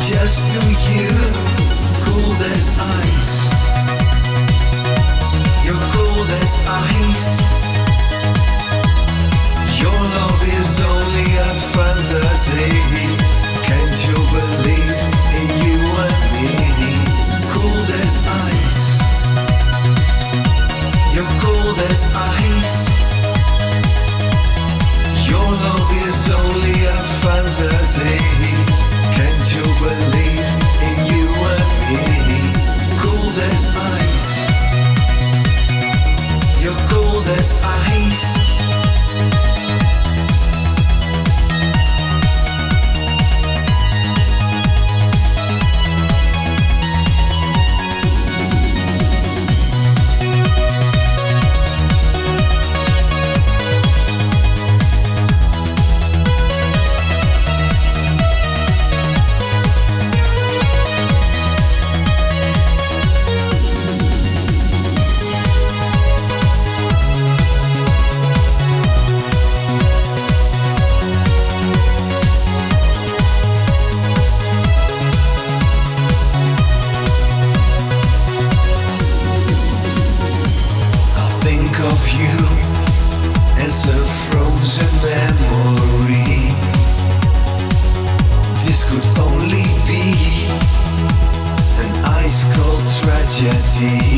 just to you, cold as ice. You're cold as ice. Your love is only a fantasy. Can't you believe in you and me? Cold as ice. You're cold as ice. Your love is only a fantasy. Can't you believe in you and me? Cold as ice. You're cold as ice. Of you as a frozen memory. This could only be an ice cold tragedy.